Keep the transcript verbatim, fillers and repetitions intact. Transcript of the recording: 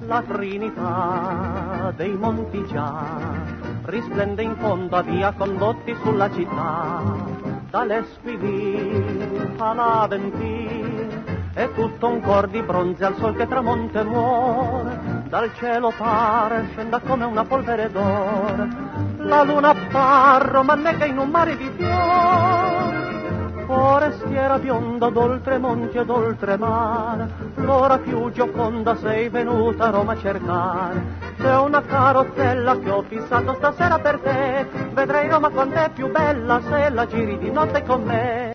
La Trinità dei monti già risplende in fondo a via condotti sulla città, dall'Esquivir all'Aventir, è tutto un cor di bronze al sol che tramonta e muore, dal cielo pare scenda come una polvere d'oro, la luna appar romanneca in un mare di fiori, forestiera bionda d'oltre monti ed oltre mare, l'ora più gioconda sei venuta a Roma a cercare. C'è una carrozzella che ho fissato stasera per te, vedrai Roma quant'è più bella se la giri di notte con me.